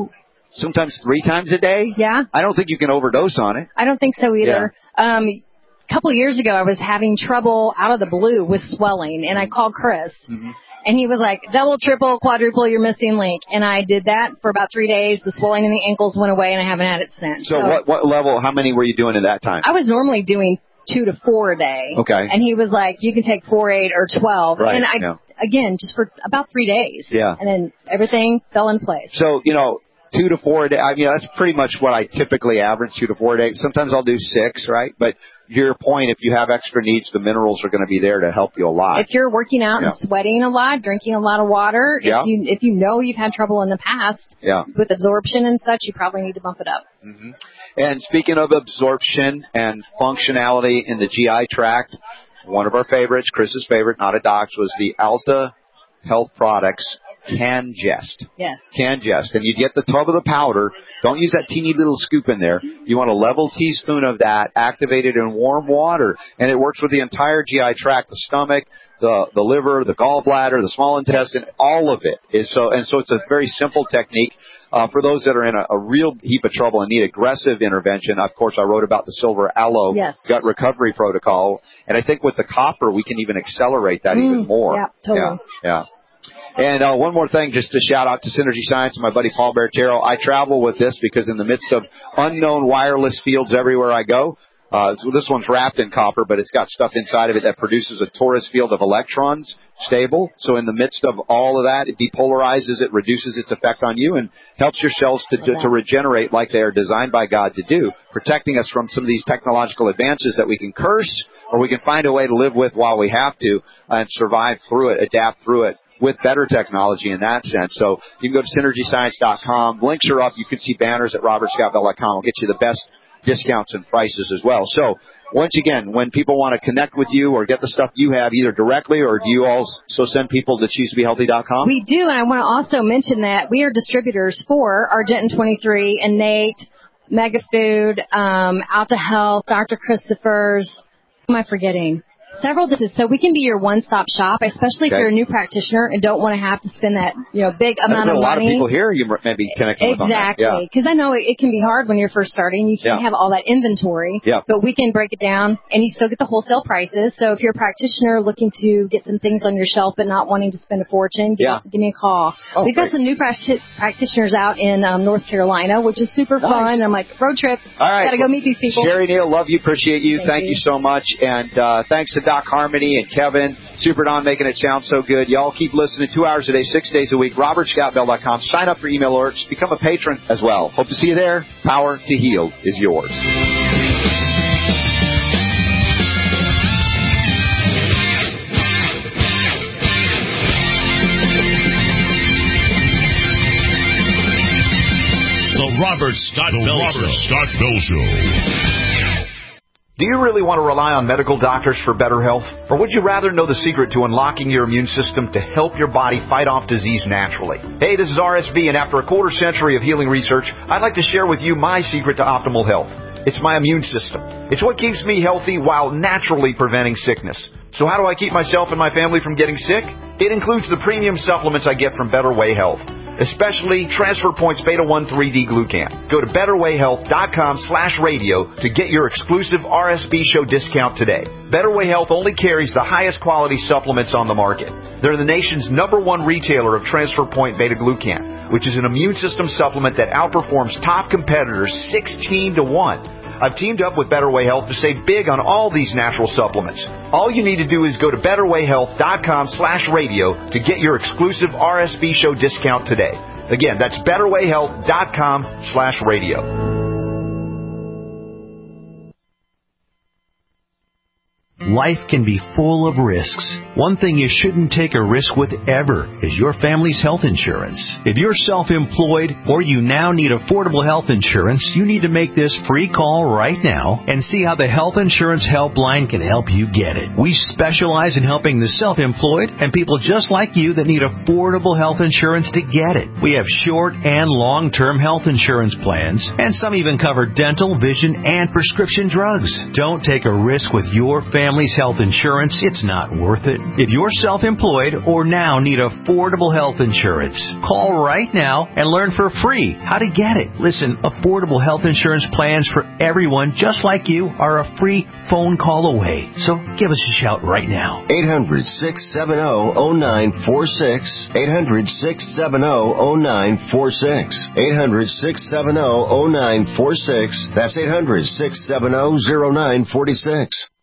sometimes 3 times a day. Yeah. I don't think you can overdose on it. I don't think so either. A couple of years ago, I was having trouble out of the blue with swelling, and I called Chris. Mm-hmm. And he was like, double, triple, quadruple, your missing link. And I did that for about 3 days. The swelling in the ankles went away, and I haven't had it since. So what level, how many were you doing at that time? I was normally doing 2 to 4 a day. Okay. And he was like, you can take 4, 8, or 12. Right. And again, just for about 3 days. Yeah. And then everything fell in place. So, 2 to 4 a day, that's pretty much what I typically average, 2 to 4 a day. Sometimes I'll do 6, right? But your point, if you have extra needs, the minerals are going to be there to help you a lot. If you're working out and sweating a lot, drinking a lot of water, if you know you've had trouble in the past with absorption and such, you probably need to bump it up. Mm-hmm. And speaking of absorption and functionality in the GI tract, one of our favorites, Chris's favorite, not a doc's, was the Alta Health Products CanGest. Yes. CanGest. And you get the tub of the powder. Don't use that teeny little scoop in there. You want a level teaspoon of that activated in warm water. And it works with the entire GI tract, the stomach, the liver, the gallbladder, the small intestine, all of it. So it's a very simple technique. For those that are in a real heap of trouble and need aggressive intervention, of course, I wrote about the Silver Aloe gut recovery protocol. And I think with the copper, we can even accelerate that even more. Yeah, totally. Yeah. And one more thing, just to shout out to Synergy Science and my buddy Paul Bertero. I travel with this because in the midst of unknown wireless fields everywhere I go, this one's wrapped in copper, but it's got stuff inside of it that produces a torus field of electrons, stable. So in the midst of all of that, it depolarizes it, reduces its effect on you, and helps your cells to regenerate like they are designed by God to do, protecting us from some of these technological advances that we can curse or we can find a way to live with while we have to and survive through it, adapt through it, with better technology in that sense. So you can go to synergyscience.com. Links are up. You can see banners at robertscottbell.com. We'll get you the best discounts and prices as well. So once again, when people want to connect with you or get the stuff you have either directly or do you also send people to choosetobehealthy.com? We do, and I want to also mention that we are distributors for Argentyn 23, Innate, Megafood, Alta Health, Dr. Christopher's. Who am I forgetting? Several different, so we can be your one-stop shop, especially if you're a new practitioner and don't want to have to spend that, big amount of money. A lot of people here you may be connecting with on that. Exactly, because I know it can be hard when you're first starting. You can't have all that inventory, but we can break it down, and you still get the wholesale prices. So if you're a practitioner looking to get some things on your shelf but not wanting to spend a fortune, give me a call. We've got some new practitioners out in North Carolina, which is super fun. I'm like, road trip. All right. Got to go meet these people. Sherry Neal, love you, appreciate you. Thank you so much, and thanks to Doc Harmony and Kevin, Super Don making it sound so good. Y'all keep listening 2 hours a day, 6 days a week. robertscottbell.com. Sign up for email alerts. Become a patron as well. Hope to see you there. Power to heal is yours. The Robert Scott Bell Show. Do you really want to rely on medical doctors for better health? Or would you rather know the secret to unlocking your immune system to help your body fight off disease naturally? Hey, this is RSB, and after a quarter century of healing research, I'd like to share with you my secret to optimal health. It's my immune system. It's what keeps me healthy while naturally preventing sickness. So how do I keep myself and my family from getting sick? It includes the premium supplements I get from Better Way Health, especially Transfer Points Beta 1 3D Glucan. Go to betterwayhealth.com/radio to get your exclusive RSB show discount today. Better Way Health only carries the highest quality supplements on the market. They're the nation's #1 retailer of Transfer Point Beta Glucan, which is an immune system supplement that outperforms top competitors 16 to 1. I've teamed up with Better Way Health to save big on all these natural supplements. All you need to do is go to betterwayhealth.com/radio to get your exclusive RSB show discount today. Again, that's betterwayhealth.com/radio. Life can be full of risks. One thing you shouldn't take a risk with ever is your family's health insurance. If you're self-employed or you now need affordable health insurance, you need to make this free call right now and see how the Health Insurance Helpline can help you get it. We specialize in helping the self-employed and people just like you that need affordable health insurance to get it. We have short and long-term health insurance plans, and some even cover dental, vision, and prescription drugs. Don't take a risk with your family's family's health insurance, it's not worth it. If you're self-employed or now need affordable health insurance, call right now and learn for free how to get it. Listen, affordable health insurance plans for everyone just like you are a free phone call away. So give us a shout right now. 800-670-0946. 800-670-0946. 800-670-0946. That's 800-670-0946.